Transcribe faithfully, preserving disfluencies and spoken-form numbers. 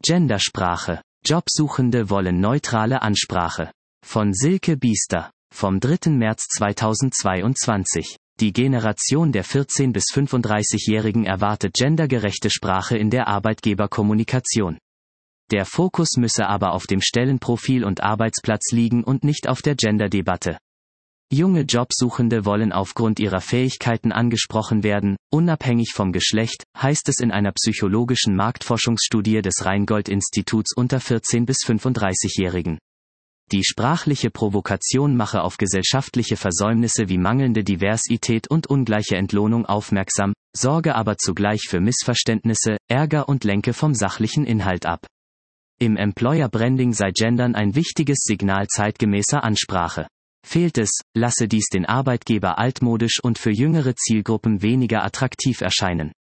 Gendersprache. Jobsuchende wollen neutrale Ansprache. Von Silke Biester. Vom dritten März zweitausendzweiundzwanzig. Die Generation der vierzehn- bis fünfunddreißigjährigen erwartet gendergerechte Sprache in der Arbeitgeberkommunikation. Der Fokus müsse aber auf dem Stellenprofil und Arbeitsplatz liegen und nicht auf der Genderdebatte. Junge Jobsuchende wollen aufgrund ihrer Fähigkeiten angesprochen werden, unabhängig vom Geschlecht, heißt es in einer psychologischen Marktforschungsstudie des Rheingold-Instituts unter vierzehn- bis fünfunddreißigjährigen. Die sprachliche Provokation mache auf gesellschaftliche Versäumnisse wie mangelnde Diversität und ungleiche Entlohnung aufmerksam, sorge aber zugleich für Missverständnisse, Ärger und lenke vom sachlichen Inhalt ab. Im Employer Branding sei Gendern ein wichtiges Signal zeitgemäßer Ansprache. Fehlt es, lasse dies den Arbeitgeber altmodisch und für jüngere Zielgruppen weniger attraktiv erscheinen.